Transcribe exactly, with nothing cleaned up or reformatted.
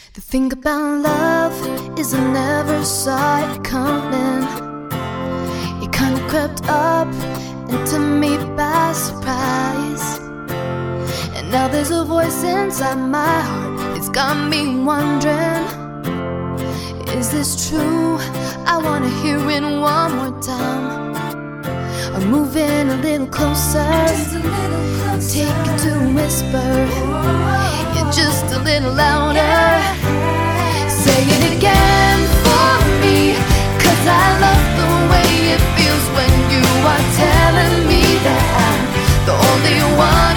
The thing about love is I never saw it coming. It kinda crept up into me by surprise. And now there's a voice inside my heart that's got me wondering, is this true? I wanna hear it one more time. I'm moving a little closer, Just a little closer. take it to a whisper, yeah, just a little louder. Say it again for me, 'cause I love the way it feels when you are telling me that I'm the only one